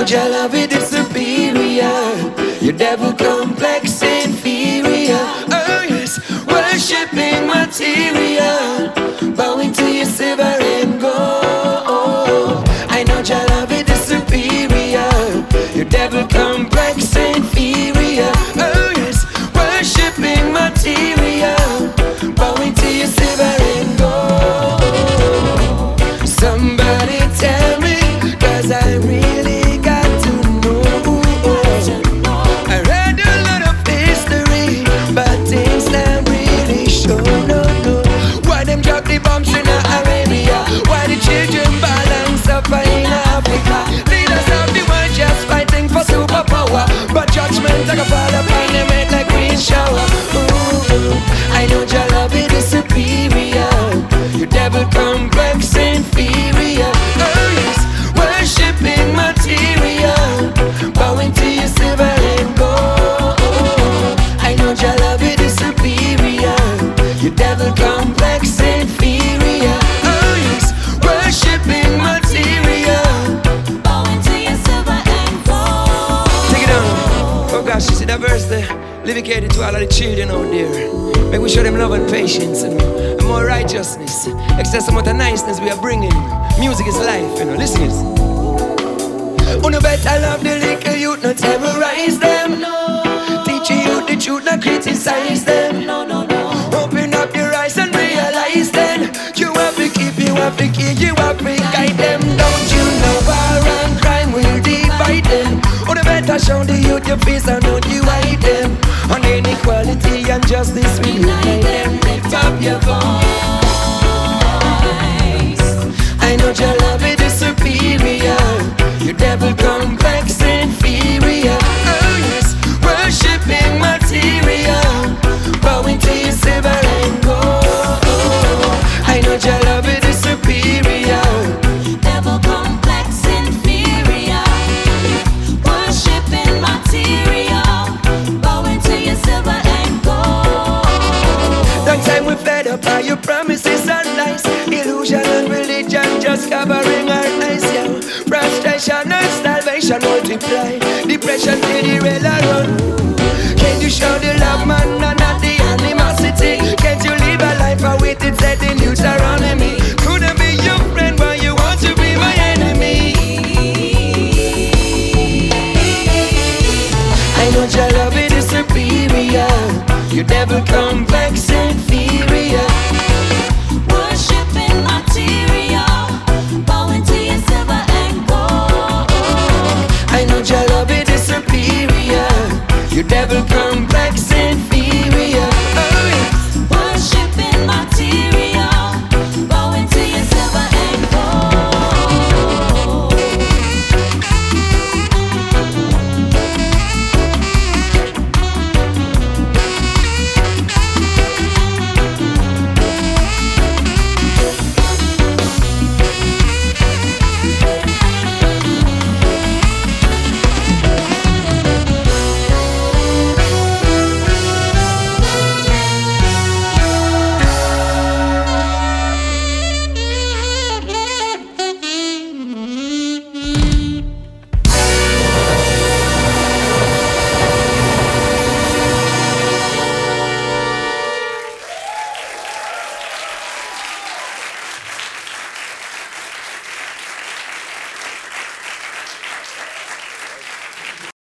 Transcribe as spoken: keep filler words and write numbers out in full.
your love it is superior. Your devil complex inferior. Oh yes, worshipping material, bowing to your silver and gold. I know your love it is superior. Your devil complex inferior. Oh yes, worshipping material, bowing to your silver and gold. Somebody tell me, cause I really got to know. I read a lot of history, but things not really show. No, no. Why them drop the bombs in Arabia? Why the children balance suffer in Africa? Leaders of the world just fighting for superpower, but judgment like a fall upon them head like rain shower. Ooh, I know your love it is superior. Your devil complex inferior. Oh yes, worshipping material, bowing to your silver and gold. I know your love it is superior. Your devil complex inferior. Oh yes, worshipping material, bowing to your silver and gold. Take it down. Oh gosh, you see that verse there? Dedicated to all of the children out there. Make we show them love and patience and, and more righteousness. Excess amount of niceness we are bringing. Music is life, you know. Listen to this. Oh, no better love the little youth, not terrorize them. No. Teach you the truth, not criticize them. No, no, no. Open up your eyes and realize then you have to keep, you have to keep, you have to guide them. Don't you know war and crime will divide them? Oh, no better show the youth your face and don't you hide them. On inequality and justice will unite them. Lift up your voice. I know your love it is superior. Your devil complex inferior. Oh yes, worshipping material, bowing to your silver and gold. I know your love it is superior. Devil complex inferior, worshipping material, bowing to your silver and gold. Long time we fed up by your promises and lies. Illusion and religion just covering our eyes, yeah. Frustration and salvation multiply. Depression till the rail run. Can't you show the love, man, and not the animosity? Can't you live a life of with it said in Deuteronomy? Couldn't be your friend, but you want to be my enemy. I know your love it is superior. Your devil complex inferior. Worshipping material, bowing to your silver and gold. I know your love it is superior. Your devil complex